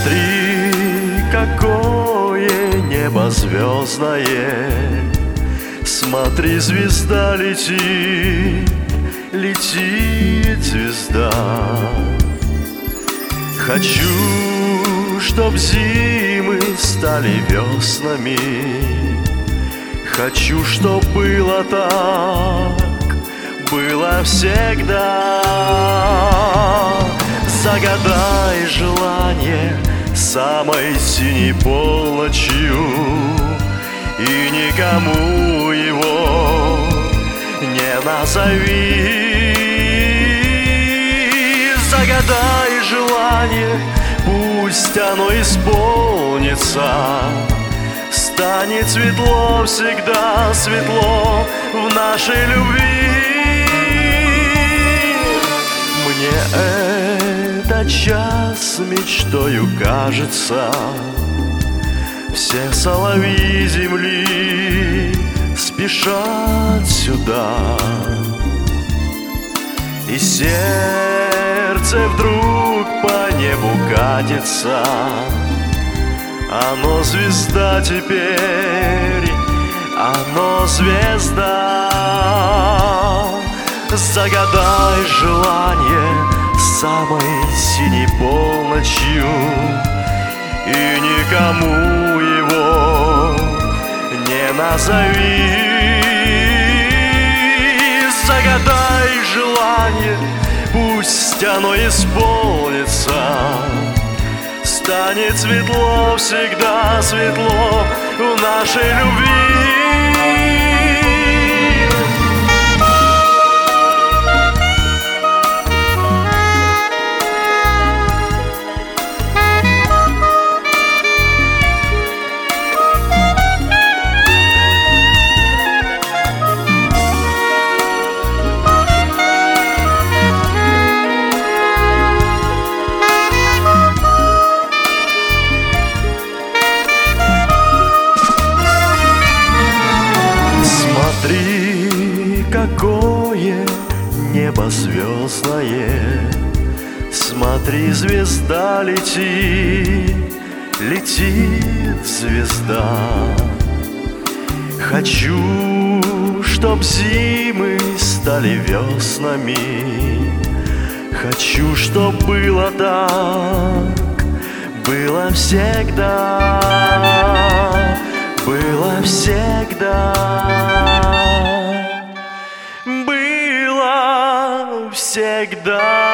Смотри, какое небо звездное, смотри, звезда летит, летит звезда. Хочу, чтоб зимы стали веснами, хочу, чтоб было так, было всегда. Загадай желание самой синей полночью, и никому его не назови. Загадай желание, пусть оно исполнится, станет светло, всегда светло в нашей любви. Мне этот час мечтою кажется, все соловьи земли спешат сюда, и сердце вдруг по небу катится. Оно звезда теперь, оно звезда. Загадай желание самой синей полночью, и никому его не назови. Загадай желание, пусть оно исполнится, станет светло, всегда светло в нашей любви. Смотри, какое небо звездное, смотри, звезда летит, летит звезда. Хочу, чтоб зимы стали веснами, хочу, чтоб было так, было всегда, было всегда. Всегда.